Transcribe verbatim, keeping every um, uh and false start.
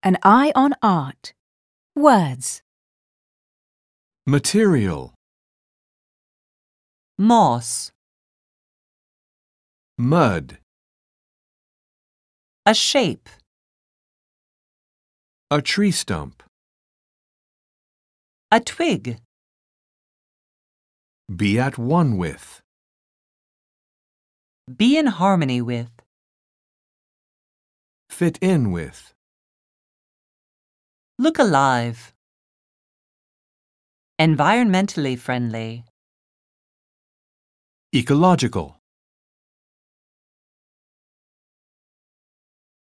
An eye on art. Words. Material. Moss. Mud. A shape. A tree stump. A twig. Be at one with. Be in harmony with. Fit in with. Look alive. Environmentally friendly. Ecological.